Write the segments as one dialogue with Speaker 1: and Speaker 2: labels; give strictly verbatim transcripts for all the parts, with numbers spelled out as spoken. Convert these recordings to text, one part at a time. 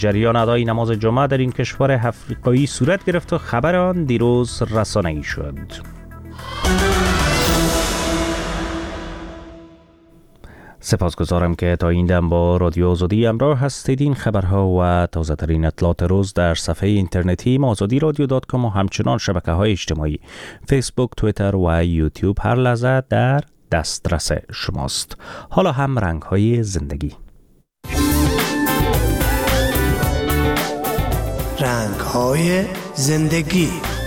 Speaker 1: جریان ادای نماز جمعه در این کشور افریقایی صورت گرفت و خبر آن دیروز رسانه‌ای شد. سپاسگزارم که تا این دم با رادیو آزادی همراه هستید. این خبرها و تازه ترین اطلاعات روز در صفحه اینترنتی ما آزادی رادیو دات کام و همچنان شبکه های اجتماعی فیسبوک، توییتر و یوتیوب هر لحظه در دسترس شماست. حالا هم رنگ های زندگی.
Speaker 2: رنگ های زندگی.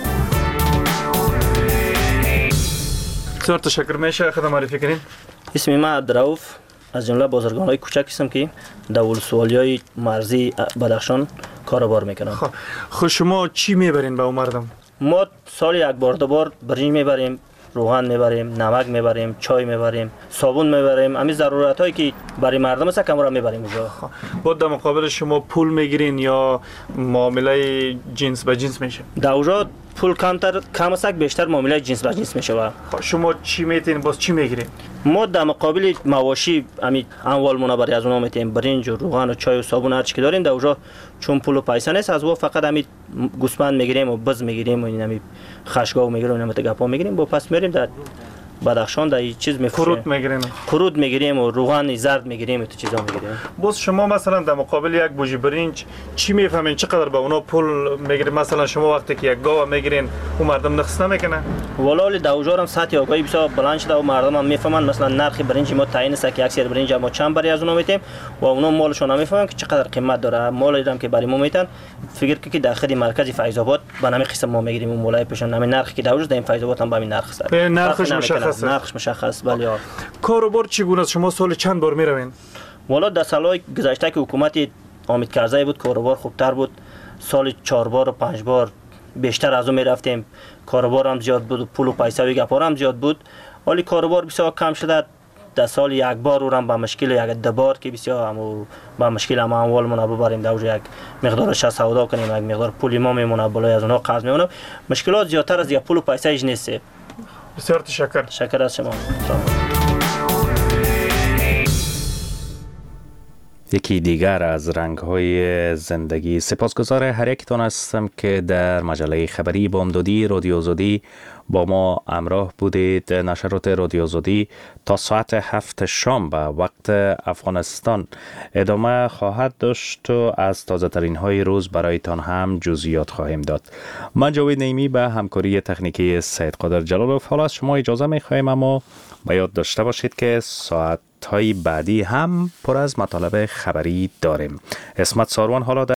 Speaker 3: بسیار تشکر. میشه خودم معرفی کنین؟
Speaker 4: اسم من عبدالرؤوف از جمله بازرگان‌های کوچک هستم که در ولسوالی‌های مرزی بدخشان کاروبار میکنم.
Speaker 3: خب خب شما چی میبرین به اون مردم؟
Speaker 4: ما سال یک بار دو بار برنج میبریم، روغن میبریم، نمک میبریم، چای میبریم، صابون میبریم. همین ضرورت هایی که برای مردم است کمرا میبریم اونجا.
Speaker 3: بعد در مقابل شما پول میگیرین یا معامله جنس به جنس میشه؟
Speaker 4: در اونجا پول کمتر کم است، بیشتر معامله جنس به جنس میشه.
Speaker 3: خب شما چی میتین باز چی میگیرین؟
Speaker 4: ما در مقابل مواشی همین اموال مون برای از اونها میتیم برنج و روغن و چای و صابون هر چی که داریم. در اونجا چون پول و پیسه نیست از او فقط همین گوسفند میگیریم و بز میگیریم و این همین خشگاو میگیریم و این گپا میگیریم. با پس میریم در بدخشان در این چیز میفروشیم.
Speaker 3: کرود میگیرین؟
Speaker 4: کرود میگیریم و روغن زرد میگیریم و تو چیزا میگیریم.
Speaker 3: باز شما مثلا در مقابل یک بوجی برنج چی میفهمین چقدر به اونا پول میگیرین؟ مثلا شما وقتی که یک گاو میگیرین اون مردم نقص نمیکنه؟
Speaker 4: والا در اونجا هم سطح آگاهی بسیار بلند شده و مردم هم میفهمن مثلا نرخ برنج ما تعیین است که اکثر برنج ما چند برای از اونا میتیم و اونا مالشون هم میفهمن که چقدر قیمت داره. مالی هم که برای ما میتن فکر که داخل مرکز فیض آباد به نام قسم ما میگیریم اون مولای پیشون همین نرخی که در اونجا در این فیض آباد هم به همین نرخ است.
Speaker 3: نرخش مشخصه.
Speaker 4: نرخش مشخص. بله.
Speaker 3: کاروبار چگونه است؟ شما سال چند بار میروین؟
Speaker 4: والا در سالهای گذشته که حکومت حامد کرزی بود کاروبار خوبتر بود. سال چهار بار و پنج بار بیشتر از اون میرفتیم. کاروبار هم زیاد بود و پول و پیسه و گپا هم زیاد بود. ولی کاروبار بسیار کم شده. در سال یک بار رو هم با مشکل یک دو بار که بسیار هم با مشکل هم اموالمون ببریم در اونجا یک مقدارش سودا کنیم، یک مقدار پولی ما میمونه بالای از اونها قرض میمونه. مشکلات زیادتر از یک پول و پیسه ایش نیست.
Speaker 3: بسیار تشکر.
Speaker 4: تشکر از شما.
Speaker 1: یکی دیگر از رنگ‌های زندگی. سپاسگزار هر یکتان هستم که در مجله خبری بامدادی رادیو آزادی با ما همراه بودید. نشرات رادیو آزادی تا ساعت هفت شام به وقت افغانستان ادامه خواهد داشت و از تازه ترین های روز برایتان هم جزئیات خواهیم داد. من جاوید نعیمی به همکاری تکنیکی سید قادر جلالوف. حالا از شما اجازه می‌خوایم اما با یاد داشته باشید که ساعت های بعدی هم پر از مطالب خبری داریم. اسمت ساروان حالا